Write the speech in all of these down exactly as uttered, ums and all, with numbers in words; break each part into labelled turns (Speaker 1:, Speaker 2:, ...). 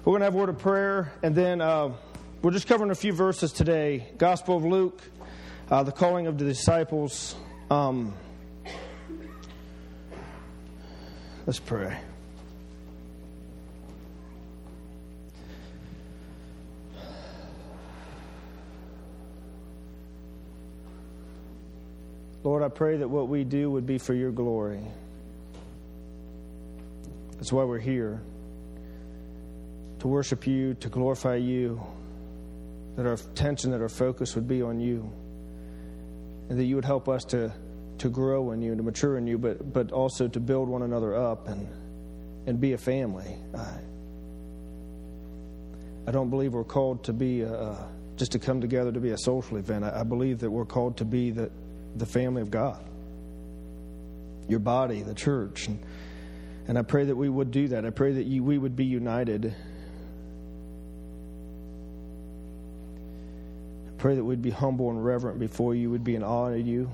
Speaker 1: We're going to have a word of prayer, and then uh, we're just covering a few verses today. Gospel of Luke, uh, the calling of the disciples. Um, let's pray. Lord, I pray that what we do would be for your glory. That's why we're here. To worship you, to glorify you, that our attention, that our focus would be on you, and that you would help us to, to grow in you, to mature in you, but but also to build one another up and and be a family. I, I don't believe we're called to be a, just to come together to be a social event. I, I believe that we're called to be the, the family of God, your body, the church, and, and I pray that we would do that. I pray that you, we would be united. Pray that we'd be humble and reverent before you, would be in awe of you,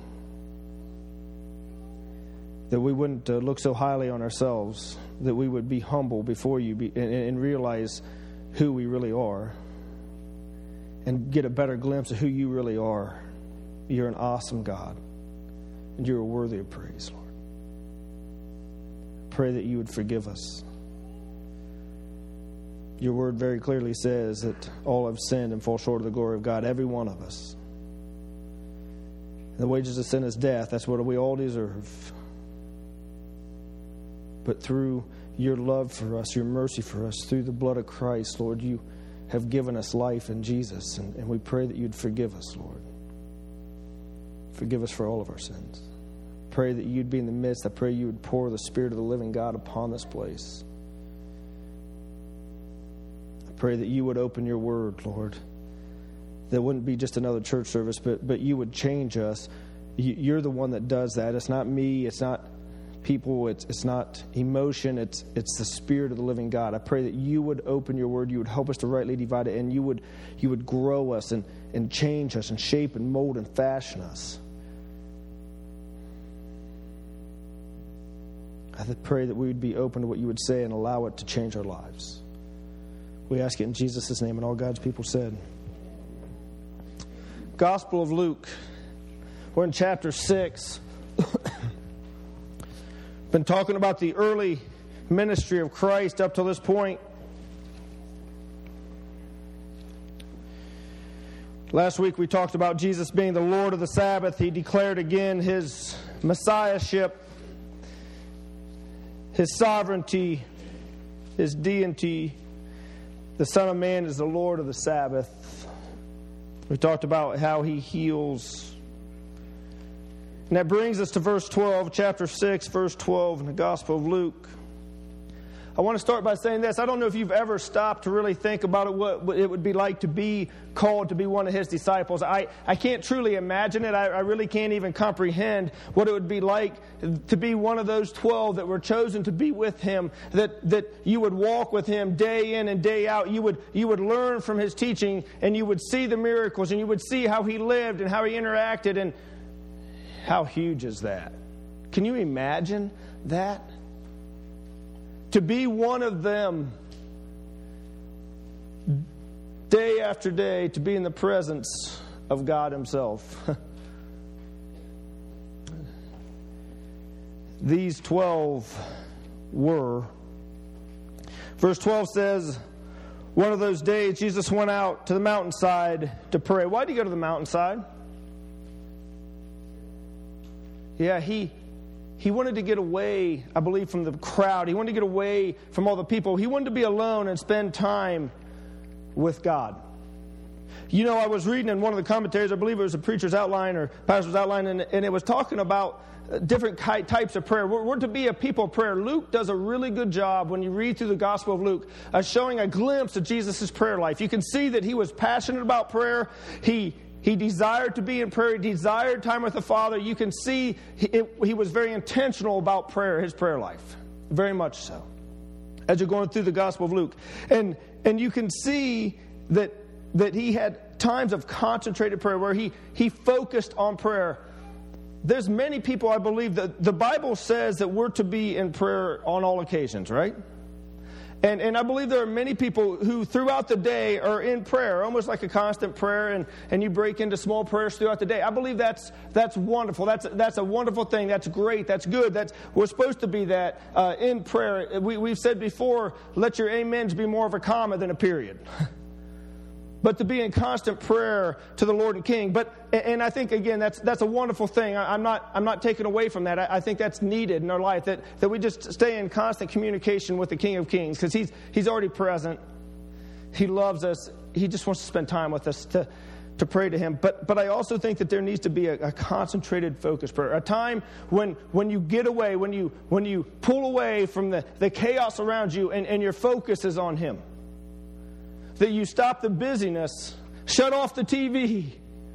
Speaker 1: that we wouldn't uh, look so highly on ourselves, that we would be humble before you be, and, and realize who we really are and get a better glimpse of who you really are. You're an awesome God, and you're worthy of praise, Lord. Pray that you would forgive us. Your word very clearly says that all have sinned and fall short of the glory of God, every one of us. The wages of sin is death. That's what we all deserve. But through your love for us, your mercy for us, through the blood of Christ, Lord, you have given us life in Jesus. And, and we pray that you'd forgive us, Lord. Forgive us for all of our sins. Pray that you'd be in the midst. I pray you would pour the Spirit of the living God upon this place. Pray that you would open your word, Lord. That wouldn't be just another church service, but but you would change us. You're the one that does that. It's not me. It's not people. It's it's not emotion. It's it's the Spirit of the living God. I pray that you would open your word. You would help us to rightly divide it, and you would you would grow us and, and change us and shape and mold and fashion us. I pray that we would be open to what you would say and allow it to change our lives. We ask it in Jesus' name, and all God's people said. Gospel of Luke. We're in chapter six. Been talking about the early ministry of Christ up to this point. Last week we talked about Jesus being the Lord of the Sabbath. He declared again his messiahship, his sovereignty, his deity. The Son of Man is the Lord of the Sabbath. We talked about how he heals. And that brings us to verse twelve, chapter six, verse twelve in the Gospel of Luke. I want to start by saying this. I don't know if you've ever stopped to really think about it, what it would be like to be called to be one of his disciples. I, I can't truly imagine it. I, I really can't even comprehend what it would be like to be one of those twelve that were chosen to be with him, that, that you would walk with him day in and day out. You would, you would learn from his teaching, and you would see the miracles, and you would see how he lived and how he interacted. And how huge is that? Can you imagine that? To be one of them day after day, to be in the presence of God himself. These twelve were. Verse twelve says, one of those days Jesus went out to the mountainside to pray. Why did he go to the mountainside? Yeah, he... He wanted to get away, I believe, from the crowd. He wanted to get away from all the people. He wanted to be alone and spend time with God. You know, I was reading in one of the commentaries, I believe it was a preacher's outline or pastor's outline, and, and it was talking about different types of prayer. We're, we're to be a people of prayer. Luke does a really good job when you read through the Gospel of Luke of showing a glimpse of Jesus' prayer life. You can see that he was passionate about prayer. He He desired to be in prayer. He desired time with the Father. You can see he, it, he was very intentional about prayer, his prayer life. Very much so. As you're going through the Gospel of Luke. And and you can see that that he had times of concentrated prayer where he, he focused on prayer. There's many people, I believe, that the Bible says that we're to be in prayer on all occasions, right? And and I believe there are many people who throughout the day are in prayer, almost like a constant prayer, and, and you break into small prayers throughout the day. I believe that's that's wonderful. That's that's a wonderful thing. That's great. That's good. That's we're supposed to be that uh, in prayer. We we've said before, let your amens be more of a comma than a period. But to be in constant prayer to the Lord and King. But and I think again that's that's a wonderful thing. I, I'm not I'm not taking away from that. I, I think that's needed in our life, that, that we just stay in constant communication with the King of Kings, because he's he's already present. He loves us. He just wants to spend time with us to to pray to him. But but I also think that there needs to be a, a concentrated focus prayer. A time when when you get away, when you when you pull away from the, the chaos around you and, and your focus is on him. That you stop the busyness, shut off the T V,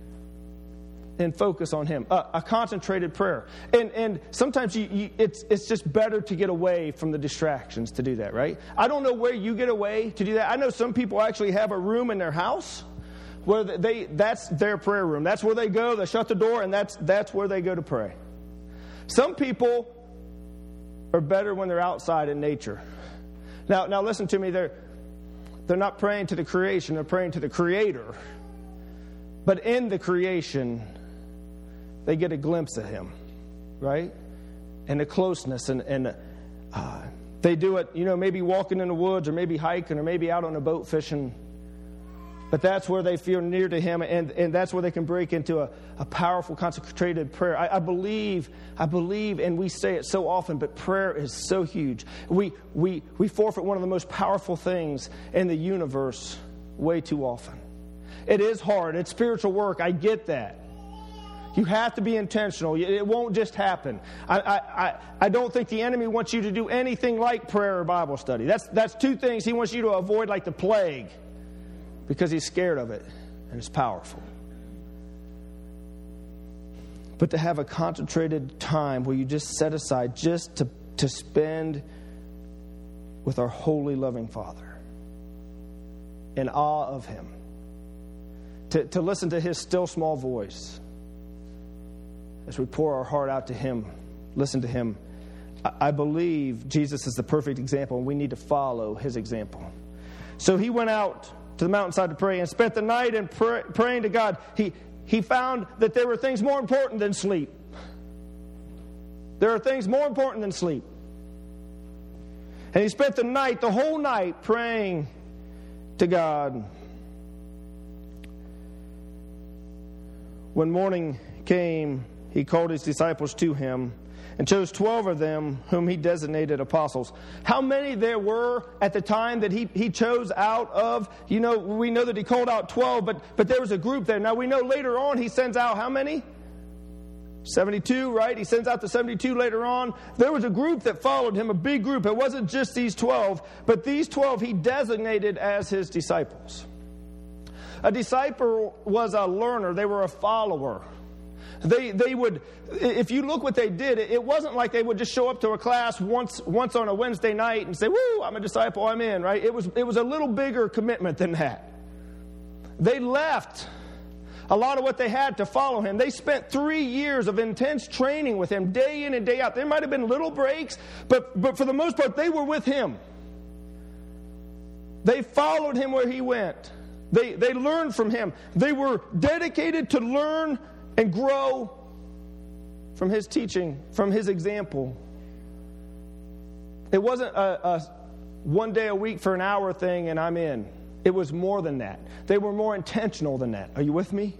Speaker 1: and focus on him. A, a concentrated prayer. And and sometimes you, you, it's it's just better to get away from the distractions to do that, right? I don't know where you get away to do that. I know some people actually have a room in their house where they that's their prayer room. That's where they go. They shut the door, and that's that's where they go to pray. Some people are better when they're outside in nature. Now now listen to me. They're They're not praying to the creation, they're praying to the Creator. But in the creation, they get a glimpse of him, right? And the closeness. And, and uh, they do it, you know, maybe walking in the woods, or maybe hiking, or maybe out on a boat fishing. But that's where they feel near to him, and, and that's where they can break into a, a powerful, concentrated prayer. I, I believe, I believe, and we say it so often, but prayer is so huge. We we we forfeit one of the most powerful things in the universe way too often. It is hard. It's spiritual work. I get that. You have to be intentional. It won't just happen. I, I, I, I don't think the enemy wants you to do anything like prayer or Bible study. That's that's two things he wants you to avoid like the plague. Because he's scared of it, and it's powerful. But to have a concentrated time where you just set aside just to, to spend with our holy, loving Father, in awe of him, to, to listen to his still small voice as we pour our heart out to him, listen to him. I, I believe Jesus is the perfect example, and we need to follow his example. So he went out to the mountainside to pray and spent the night in pray, praying to God. He he found that there were things more important than sleep. There are things more important than sleep. And he spent the night, the whole night, praying to God. When morning came, he called his disciples to him and chose twelve of them whom he designated apostles. How many there were at the time that he, he chose out of? You know, we know that he called out twelve, but, but there was a group there. Now we know later on he sends out how many? seventy-two, right? He sends out the seventy-two later on. There was a group that followed him, a big group. It wasn't just these twelve, but these twelve he designated as his disciples. A disciple was a learner. They were a follower. They they would, if you look what they did, it wasn't like they would just show up to a class once once on a Wednesday night and say, "Woo, I'm a disciple, I'm in," right? It was it was a little bigger commitment than that. They left a lot of what they had to follow him. They spent three years of intense training with him, day in and day out. There might have been little breaks, but but for the most part, they were with him. They followed him where he went. They they learned from him. They were dedicated to learn and grow from his teaching, from his example. It wasn't a, a one day a week for an hour thing and I'm in. It was more than that. They were more intentional than that. Are you with me?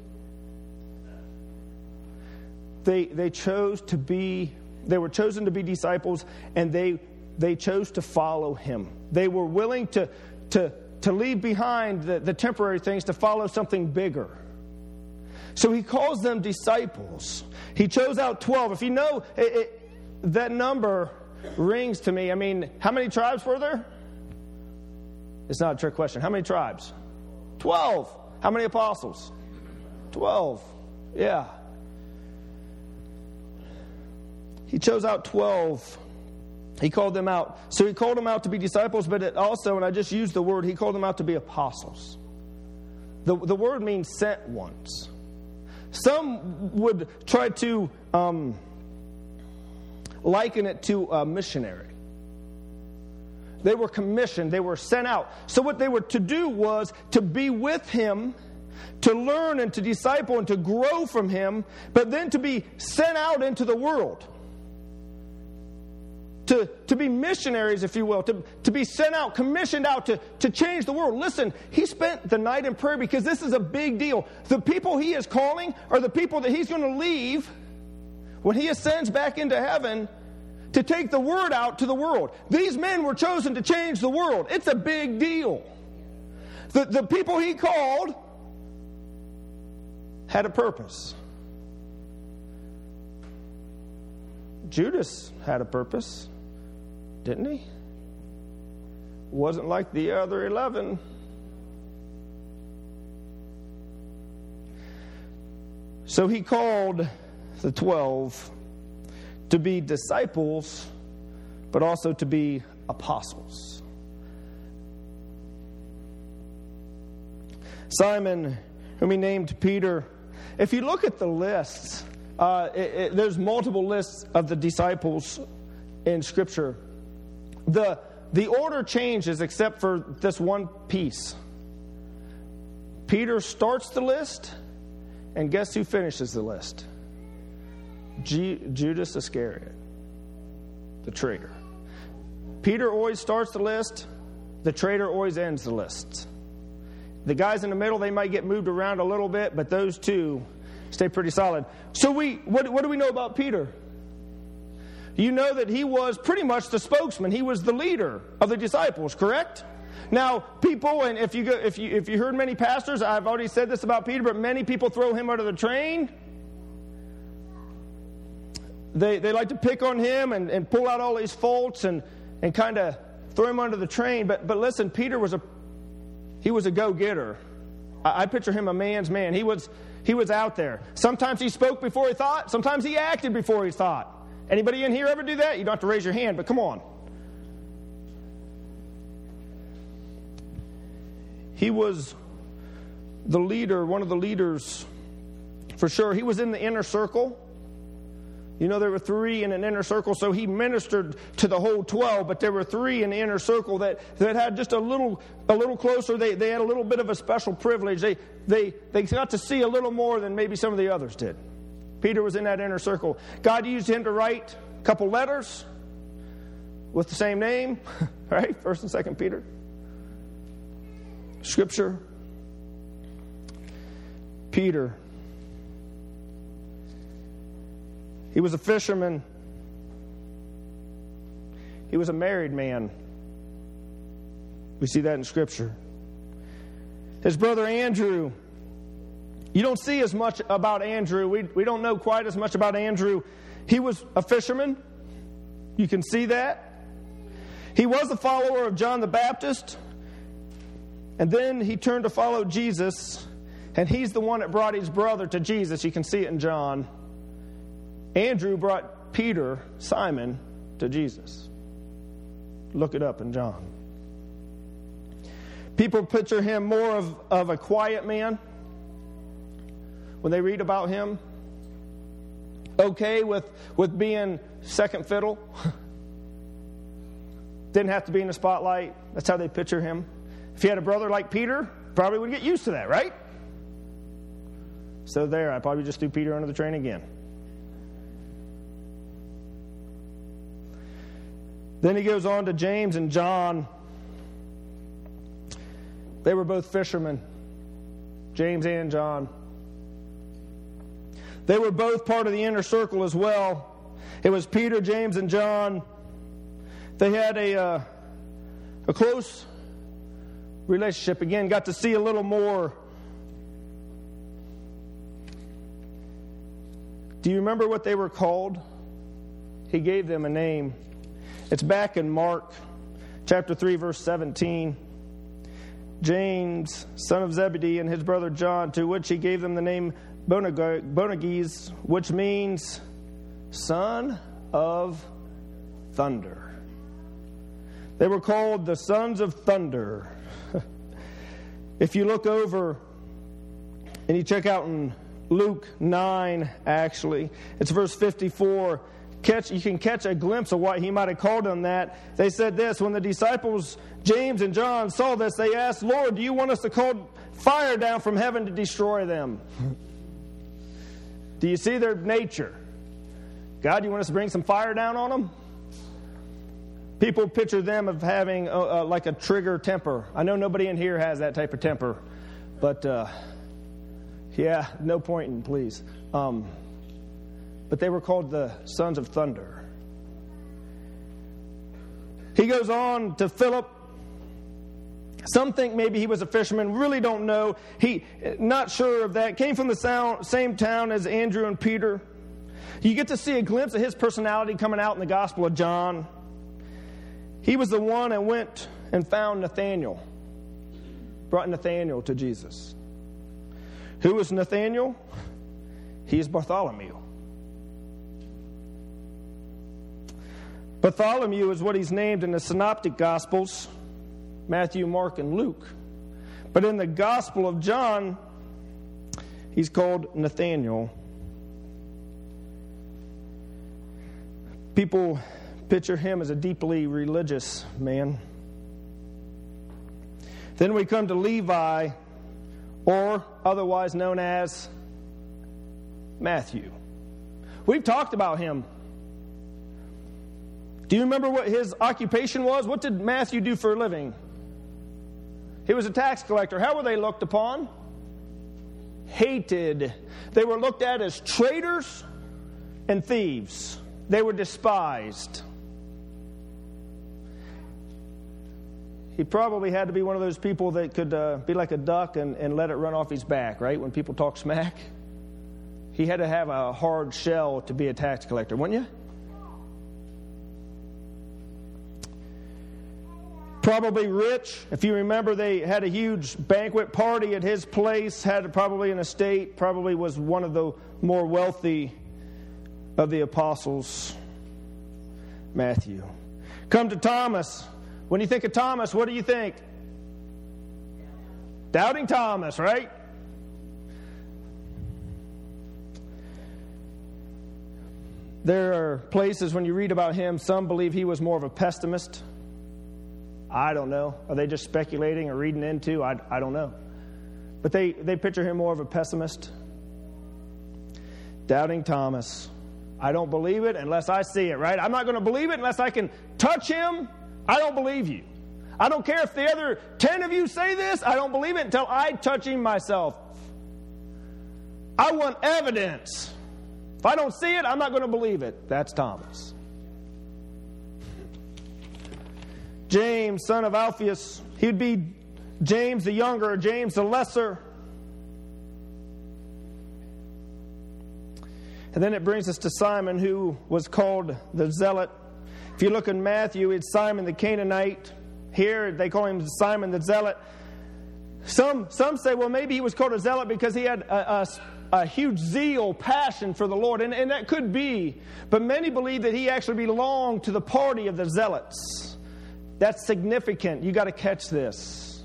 Speaker 1: They they chose to be, they were chosen to be disciples, and they they chose to follow him. They were willing to to to leave behind the, the temporary things to follow something bigger. So he calls them disciples. He chose out twelve. If you know, it, it, that number rings to me. I mean, how many tribes were there? It's not a trick question. How many tribes? Twelve. How many apostles? Twelve. Yeah. He chose out twelve. He called them out. So he called them out to be disciples, but it also, and I just used the word, he called them out to be apostles. The, the word means sent ones. Some would try to um, liken it to a missionary. They were commissioned. They were sent out. So what they were to do was to be with him, to learn and to disciple and to grow from him, but then to be sent out into the world. To, to be missionaries, if you will, to, to be sent out, commissioned out to, to change the world. Listen, he spent the night in prayer because this is a big deal. The people he is calling are the people that he's going to leave when he ascends back into heaven to take the word out to the world. These men were chosen to change the world. It's a big deal. The, the people he called had a purpose. Judas had a purpose, didn't he? Wasn't like the other eleven. So he called the twelve to be disciples, but also to be apostles. Simon, whom he named Peter, if you look at the lists, uh, it, it, there's multiple lists of the disciples in Scripture. The, the order changes except for this one piece. Peter starts the list, and guess who finishes the list? G- Judas Iscariot, the traitor. Peter always starts the list. The traitor always ends the list. The guys in the middle, they might get moved around a little bit, but those two stay pretty solid. So we, what, what do we know about Peter? You know that he was pretty much the spokesman. He was the leader of the disciples, correct? Now, people, and if you go, if you if you heard many pastors, I've already said this about Peter, but many people throw him out of the train. They they like to pick on him and, and pull out all these faults and, and kind of throw him under the train. But but listen, Peter was a he was a go-getter. I, I picture him a man's man. He was he was out there. Sometimes he spoke before he thought. Sometimes he acted before he thought. Anybody in here ever do that? You don't have to raise your hand, but come on. He was the leader, one of the leaders, for sure. He was in the inner circle. You know, there were three in an inner circle, so he ministered to the whole twelve, but there were three in the inner circle that, that had just a little a little closer. They they had a little bit of a special privilege. They they they got to see a little more than maybe some of the others did. Peter was in that inner circle. God used him to write a couple letters with the same name, right? First and Second Peter. Scripture. Peter. He was a fisherman. He was a married man. We see that in Scripture. His brother Andrew. You don't see as much about Andrew. We, we don't know quite as much about Andrew. He was a fisherman. You can see that. He was a follower of John the Baptist. And then he turned to follow Jesus. And he's the one that brought his brother to Jesus. You can see it in John. Andrew brought Peter, Simon, to Jesus. Look it up in John. People picture him more of, of a quiet man when they read about him. Okay with, with being second fiddle. Didn't have to be in the spotlight. That's how they picture him. If he had a brother like Peter, probably would get used to that, right? So there, I probably just threw Peter under the train again. Then he goes on to James and John. They were both fishermen, James and John. They were both part of the inner circle as well. It was Peter, James, and John. They had a uh, a close relationship. Again, got to see a little more. Do you remember what they were called? He gave them a name. It's back in Mark chapter three, verse seventeen. James, son of Zebedee, and his brother John, to which he gave them the name Boanerges, which means son of thunder. They were called the sons of thunder. If you look over and you check out in Luke nine, actually, it's verse fifty-four. catch you can catch a glimpse of what he might have called them that. They said this, when the disciples James and John saw this, they asked, Lord, do you want us to call fire down from heaven to destroy them? Do you see their nature? God, you want us to bring some fire down on them? People picture them of having a, a, like a trigger temper. I know nobody in here has that type of temper, but uh, yeah, no pointing, please. Um, but they were called the sons of thunder. He goes on to Philip. Some think maybe he was a fisherman. Really don't know. He not sure of that. Came from the sound, same town as Andrew and Peter. You get to see a glimpse of his personality coming out in the Gospel of John. He was the one that went and found Nathanael. Brought Nathanael to Jesus. Who was Nathanael? He is Bartholomew. Bartholomew is what he's named in the Synoptic Gospels, Matthew, Mark, and Luke. But in the Gospel of John, he's called Nathanael. People picture him as a deeply religious man. Then we come to Levi, or otherwise known as Matthew. We've talked about him. Do you remember what his occupation was? What did Matthew do for a living? He was a tax collector. How were they looked upon? Hated. They were looked at as traitors and thieves. They were despised. He probably had to be one of those people that could uh, be like a duck and, and let it run off his back, right? When people talk smack. He had to have a hard shell to be a tax collector, wouldn't you? Probably rich. If you remember, they had a huge banquet party at his place, had probably an estate, probably was one of the more wealthy of the apostles. Matthew. Come to Thomas. When you think of Thomas, what do you think? Doubting Thomas, right? There are places when you read about him, some believe he was more of a pessimist. I don't know. Are they just speculating or reading into? I, I don't know. But they, they picture him more of a pessimist. Doubting Thomas. I don't believe it unless I see it, right? I'm not going to believe it unless I can touch him. I don't believe you. I don't care if the other ten of you say this. I don't believe it until I touch him myself. I want evidence. If I don't see it, I'm not going to believe it. That's Thomas. James, son of Alphaeus. He'd be James the younger or James the lesser. And then it brings us to Simon, who was called the Zealot. If you look in Matthew, it's Simon the Canaanite. Here, they call him Simon the Zealot. Some some say, well, maybe he was called a zealot because he had a, a, a huge zeal, passion for the Lord. And, and that could be. But many believe that he actually belonged to the party of the zealots. That's significant. You got to catch this.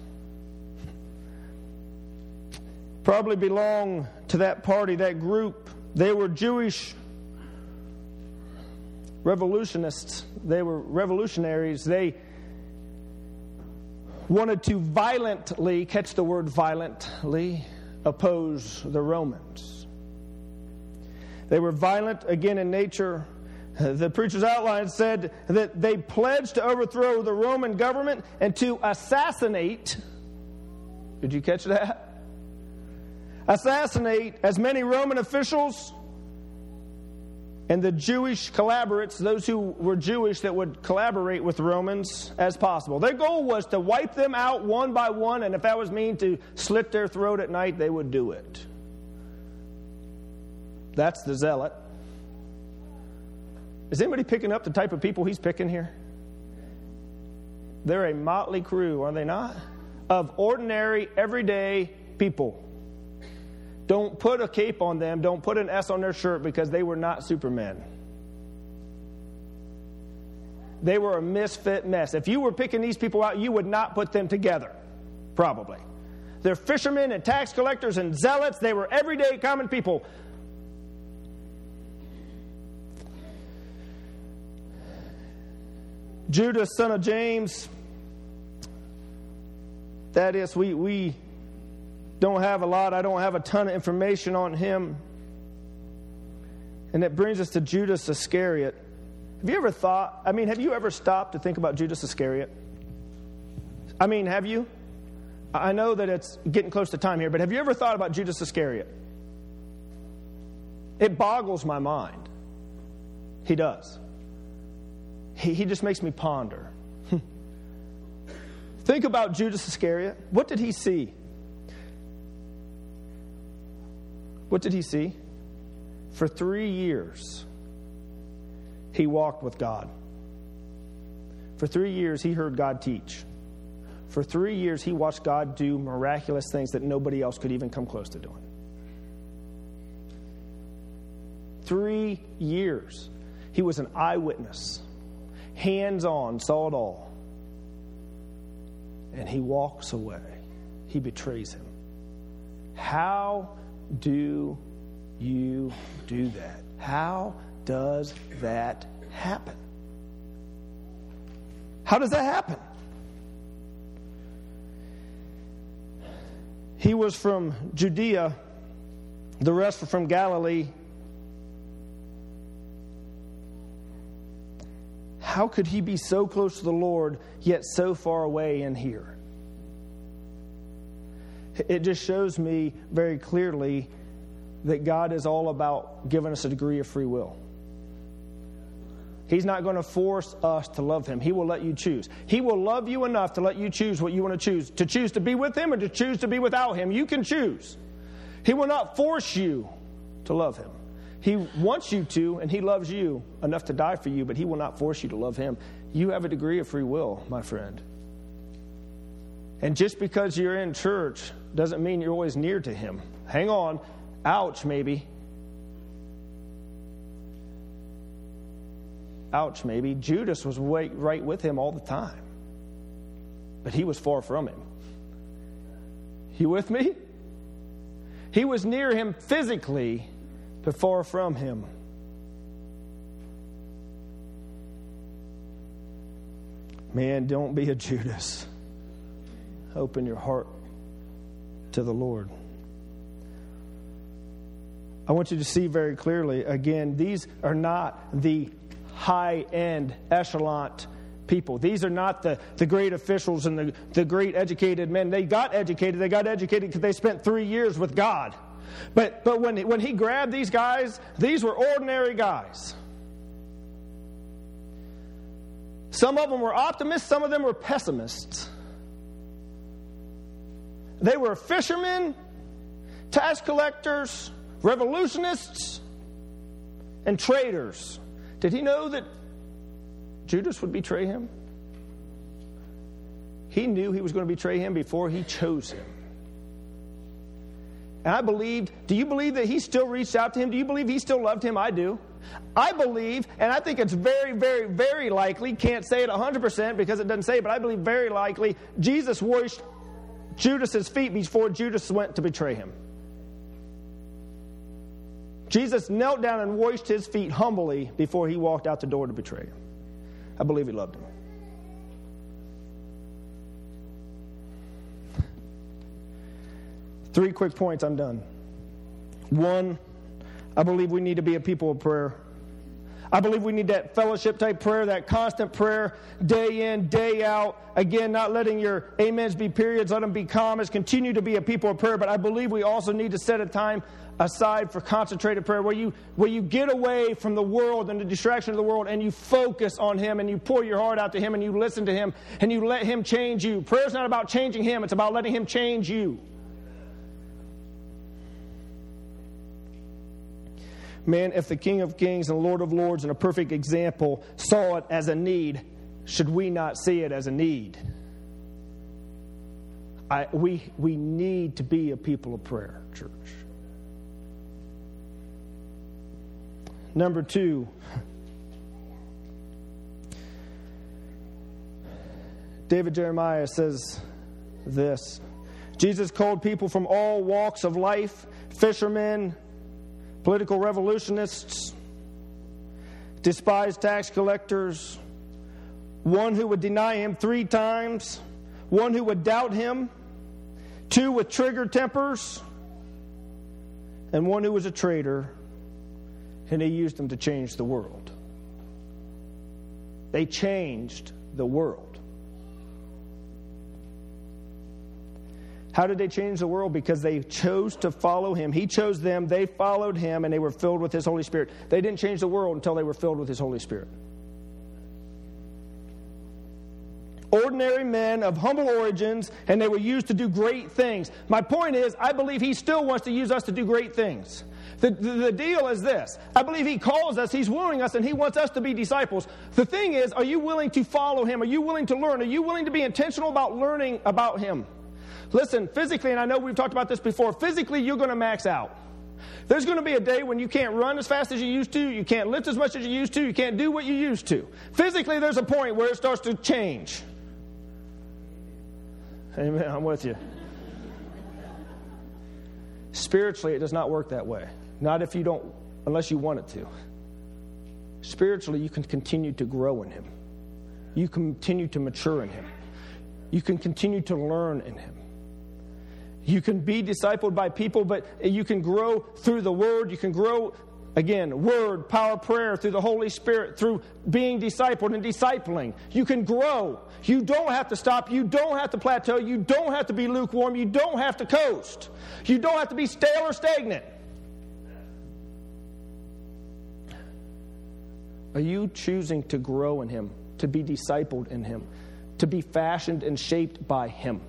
Speaker 1: Probably belong to that party, that group. They were Jewish revolutionists. They were revolutionaries. They wanted to violently, catch the word violently, oppose the Romans. They were violent, again, in nature. The preacher's outline said that they pledged to overthrow the Roman government and to assassinate. Did you catch that? Assassinate as many Roman officials and the Jewish collaborates, those who were Jewish that would collaborate with the Romans, as possible. Their goal was to wipe them out one by one, and if that was mean to slit their throat at night, they would do it. That's the zealot. Is anybody picking up the type of people he's picking here? They're a motley crew, are they not? Of ordinary, everyday people. Don't put a cape on them. Don't put an S on their shirt because they were not supermen. They were a misfit mess. If you were picking these people out, you would not put them together, probably. They're fishermen and tax collectors and zealots. They were everyday common people. Judas, son of James. That is, we, we don't have a lot. I don't have a ton of information on him. And that brings us to Judas Iscariot. Have you ever thought, I mean, have you ever stopped to think about Judas Iscariot? I mean, have you? I know that it's getting close to time here, but have you ever thought about Judas Iscariot? It boggles my mind. He does. He, he just makes me ponder. Think about Judas Iscariot. What did he see? What did he see? For three years, he walked with God. For three years, he heard God teach. For three years, he watched God do miraculous things that nobody else could even come close to doing. Three years. He was an eyewitness. Hands-on, saw it all. And he walks away. He betrays him. How do you do that? How does that happen? How does that happen? He was from Judea. The rest were from Galilee. How could he be so close to the Lord, yet so far away in here? It just shows me very clearly that God is all about giving us a degree of free will. He's not going to force us to love him. He will let you choose. He will love you enough to let you choose what you want to choose. To choose to be with him or to choose to be without him. You can choose. He will not force you to love him. He wants you to, and he loves you enough to die for you, but he will not force you to love him. You have a degree of free will, my friend. And just because you're in church doesn't mean you're always near to him. Hang on. Ouch, maybe. Ouch, maybe. Judas was right with him all the time. But he was far from him. You with me? He was near him physically, but far from him. Man, don't be a Judas. Open your heart to the Lord. I want you to see very clearly, again, these are not the high-end echelon people. These are not the, the great officials and the, the great educated men. They got educated. They got educated because they spent three years with God. But but when, when he grabbed these guys, these were ordinary guys. Some of them were optimists. Some of them were pessimists. They were fishermen, tax collectors, revolutionists, and traitors. Did he know that Judas would betray him? He knew he was going to betray him before he chose him. And I believed, do you believe that he still reached out to him? Do you believe he still loved him? I do. I believe, and I think it's very, very, very likely, can't say it one hundred percent because it doesn't say it, but I believe very likely Jesus washed Judas's feet before Judas went to betray him. Jesus knelt down and washed his feet humbly before he walked out the door to betray him. I believe he loved him. Three quick points, I'm done. One, I believe we need to be a people of prayer. I believe we need that fellowship type prayer, that constant prayer, day in, day out. Again, not letting your amens be periods, let them be commas. Continue to be a people of prayer, but I believe we also need to set a time aside for concentrated prayer where you where you get away from the world and the distraction of the world and you focus on him and you pour your heart out to him and you listen to him and you let him change you. Prayer is not about changing him, it's about letting him change you. Man, if the King of Kings and Lord of Lords and a perfect example saw it as a need, should we not see it as a need? I, we, we need to be a people of prayer, church. Number two, David Jeremiah says this. Jesus called people from all walks of life, fishermen, political revolutionists, despised tax collectors, one who would deny him three times, one who would doubt him, two with trigger tempers, and one who was a traitor, and he used them to change the world. They changed the world. How did they change the world? Because they chose to follow him. He chose them, they followed him, and they were filled with his Holy Spirit. They didn't change the world until they were filled with his Holy Spirit. Ordinary men of humble origins, and they were used to do great things. My point is, I believe he still wants to use us to do great things. The, the, the deal is this. I believe he calls us, he's wooing us, and he wants us to be disciples. The thing is, are you willing to follow him? Are you willing to learn? Are you willing to be intentional about learning about him? Listen, physically, and I know we've talked about this before, physically you're going to max out. There's going to be a day when you can't run as fast as you used to, you can't lift as much as you used to, you can't do what you used to. Physically, there's a point where it starts to change. Amen, I'm with you. Spiritually, it does not work that way. Not if you don't, unless you want it to. Spiritually, you can continue to grow in him. You continue to mature in him. You can continue to learn in him. You can be discipled by people, but you can grow through the Word. You can grow, again, Word, power, prayer, through the Holy Spirit, through being discipled and discipling. You can grow. You don't have to stop. You don't have to plateau. You don't have to be lukewarm. You don't have to coast. You don't have to be stale or stagnant. Are you choosing to grow in him, to be discipled in him, to be fashioned and shaped by him?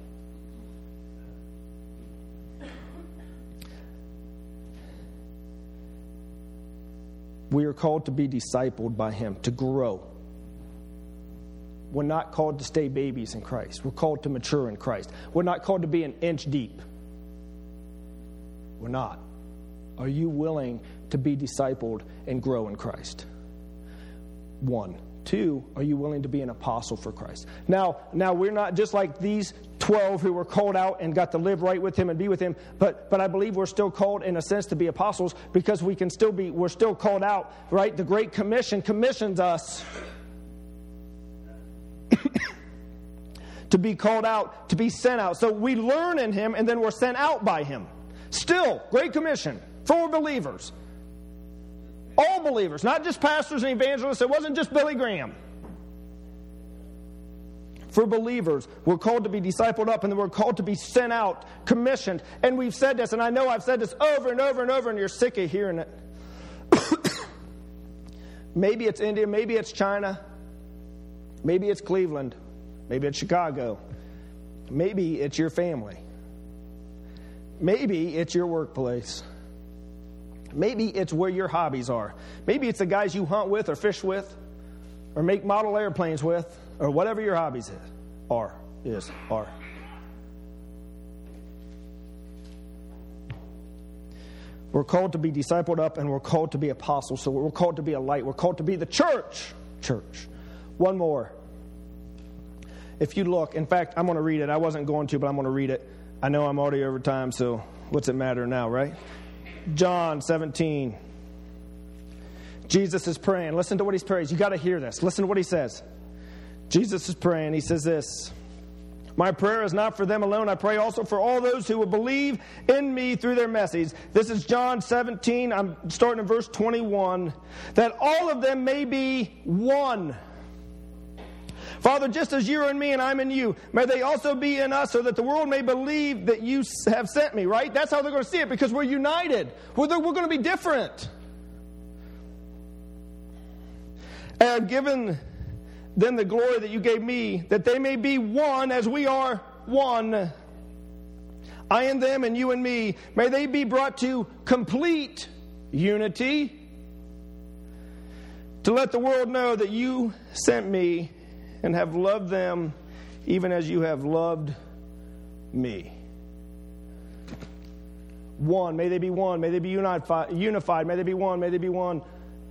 Speaker 1: We are called to be discipled by him, to grow. We're not called to stay babies in Christ. We're called to mature in Christ. We're not called to be an inch deep. We're not. Are you willing to be discipled and grow in Christ? One. Two, are you willing to be an apostle for Christ? Now, now we're not just like these twelve who were called out and got to live right with him and be with him, but but I believe we're still called in a sense to be apostles because we can still be, we're still called out, right? The Great Commission commissions us to be called out, to be sent out. So we learn in him and then we're sent out by him. Still, Great Commission for believers. All believers, not just pastors and evangelists. It wasn't just Billy Graham. For believers, we're called to be discipled up, and then we're called to be sent out, commissioned. And we've said this, and I know I've said this over and over and over, and you're sick of hearing it. Maybe it's India, maybe it's China, maybe it's Cleveland, maybe it's Chicago, maybe it's your family, maybe it's your workplace. Maybe it's where your hobbies are. Maybe it's the guys you hunt with or fish with or make model airplanes with or whatever your hobbies is, are, is, are. We're called to be discipled up and we're called to be apostles. So we're called to be a light. We're called to be the church. Church. One more. If you look, in fact, I'm going to read it. I wasn't going to, but I'm going to read it. I know I'm already over time, so what's it matter now, right? John seventeen. Jesus is praying. Listen to what he's praying. You got to hear this. Listen to what he says. Jesus is praying. He says this. My prayer is not for them alone. I pray also for all those who will believe in me through their message. This is John seventeen. I'm starting in verse twenty-one. That all of them may be one. Father, just as you're in me and I'm in you, may they also be in us so that the world may believe that you have sent me, right? That's how they're going to see it because we're united. We're, we're going to be different. And I've given them the glory that you gave me, that they may be one as we are one. I and them and you and me, may they be brought to complete unity to let the world know that you sent me and have loved them even as you have loved me. One. May they be one. May they be unified. Unified. May they be one. May they be one.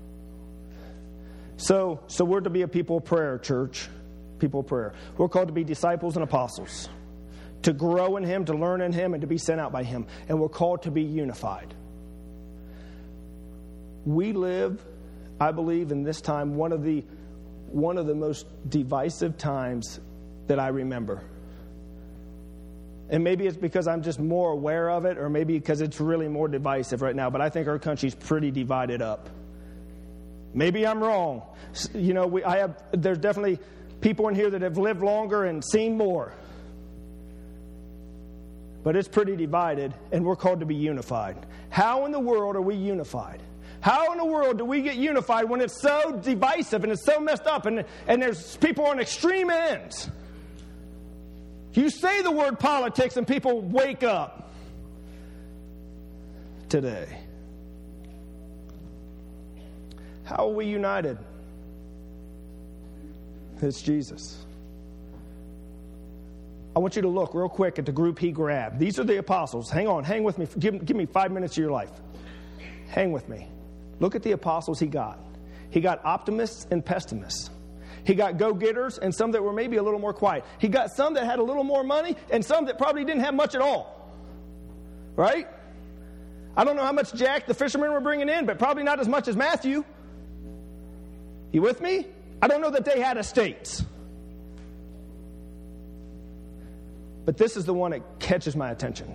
Speaker 1: So, so we're to be a people of prayer, church. People of prayer. We're called to be disciples and apostles. To grow in him, to learn in him, and to be sent out by him. And we're called to be unified. We live, I believe, in this time, one of the one of the most divisive times that I remember. And maybe it's because I'm just more aware of it, or maybe because it's really more divisive right now, but I think our country's pretty divided up. Maybe I'm wrong. You know, we, I have. There's definitely people in here that have lived longer and seen more. But it's pretty divided, and we're called to be unified. How in the world are we unified? How in the world do we get unified when it's so divisive and it's so messed up, and, and there's people on extreme ends? You say the word politics and people wake up today. How are we united? It's Jesus. I want you to look real quick at the group he grabbed. These are the apostles. Hang on, hang with me. Give, give me five minutes of your life. Hang with me. Look at the apostles he got. He got optimists and pessimists. He got go-getters and some that were maybe a little more quiet. He got some that had a little more money and some that probably didn't have much at all. Right? I don't know how much Jack the fishermen were bringing in, but probably not as much as Matthew. You with me? I don't know that they had estates. But this is the one that catches my attention.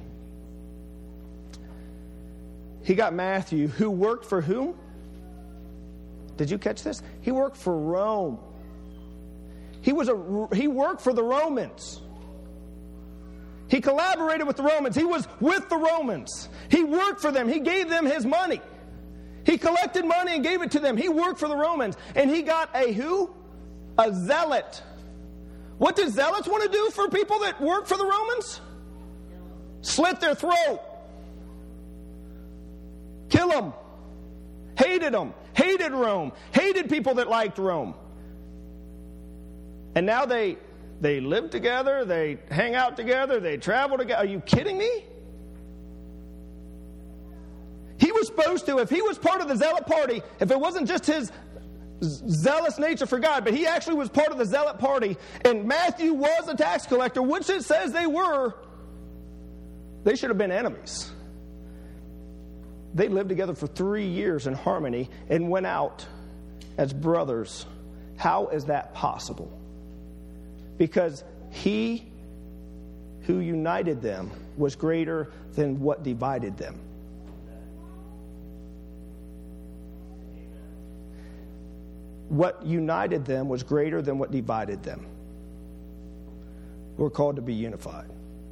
Speaker 1: He got Matthew, who worked for whom? Did you catch this? He worked for Rome. He was a he worked for the Romans. He collaborated with the Romans. He was with the Romans. He worked for them. He gave them his money. He collected money and gave it to them. He worked for the Romans. And he got a who? A zealot. What did zealots want to do for people that work for the Romans? Slit their throat. Kill them. Hated them. Hated Rome. Hated people that liked Rome. And now they they live together. They hang out together. They travel together. Are you kidding me? He was supposed to, if he was part of the zealot party, if it wasn't just his zealous nature for God, but he actually was part of the zealot party, and Matthew was a tax collector, which it says they were, they should have been enemies. They lived together for three years in harmony and went out as brothers. How is that possible? Because he who united them was greater than what divided them. What united them was greater than what divided them. We're called to be unified.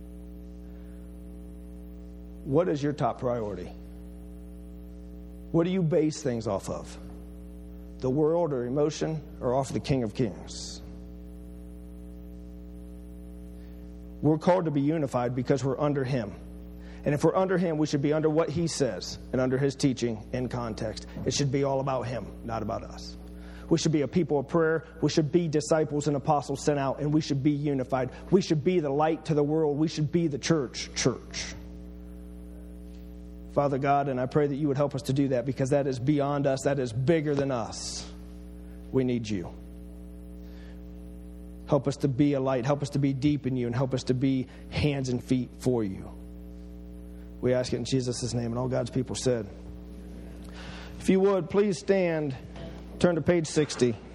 Speaker 1: What is your top priority? What do you base things off of? The world or emotion, or off the King of Kings? We're called to be unified because we're under him. And if we're under him, we should be under what he says and under his teaching in context. It should be all about him, not about us. We should be a people of prayer. We should be disciples and apostles sent out, and we should be unified. We should be the light to the world. We should be the church, church. Father God, and I pray that you would help us to do that, because that is beyond us. That is bigger than us. We need you. Help us to be a light. Help us to be deep in you, and help us to be hands and feet for you. We ask it in Jesus' name, and all God's people said. If you would, please stand. Turn to page sixty.